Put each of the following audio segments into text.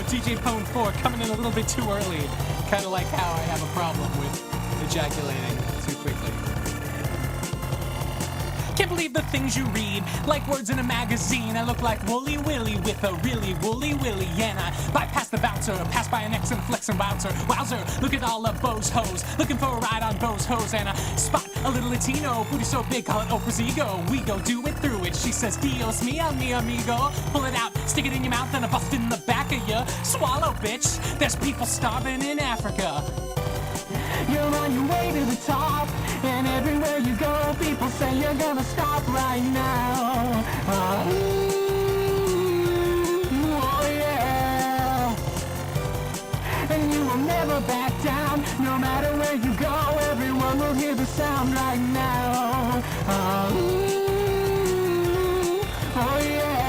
DJ Pone 4 coming in a little bit too early. Kind of like how I have a problem with ejaculating too quickly. Can't believe the things you read, like words in a magazine. I look like Wooly Willy with a really woolly willy. And I bypass the bouncer, pass by an ex and flex and bouncer. Wowzer, look at all of Bo's hoes, looking for a ride on Bo's hose. And I spot a little Latino, booty so big, call it Oprah's ego. We go do it through it, she says, Dios mio, mi amigo. Pull it out, stick it in your mouth, and I bust in the back of you. Swallow, bitch, there's people starving in Africa. You're on your way to the top, and everywhere you go, people say you're gonna stop right now. Oh yeah. And you will never back down, no matter where you go, everyone will hear the sound right now. Oh yeah.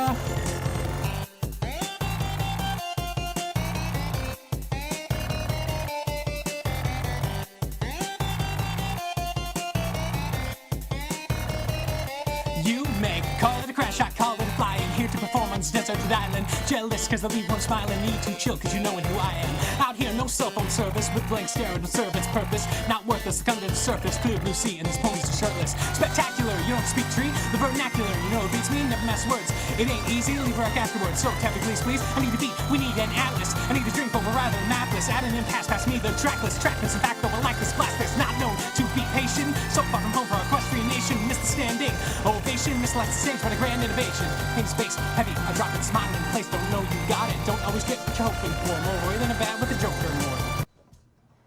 You may call it a crash, I call it a flying. Here to perform on this deserted island. Jealous cause the leave won't smile and need to chill cause you know who I am. Out here no cell phone service with blank stare to serve its purpose. Not worthless, come to the surface, clear blue sea and these ponies are shirtless. Spectacular, you don't speak tree, the vernacular, you know it beats me, never mess words. It ain't easy to leave a wreck afterwards, so tap me please, please. I need a beat, we need an atlas. I need a drink over rather than mapless. Add an impasse, pass me the trackless. Trackless, in fact, over like this blast this. Not known to be patient, so far from home for equestrian nation. Missed the standing ovation, missed like the stage, but a grand innovation. Paint space, heavy, I drop it, smiling place. Don't know you got it, don't always get what you're hoping for. More worry than a bat with a joker.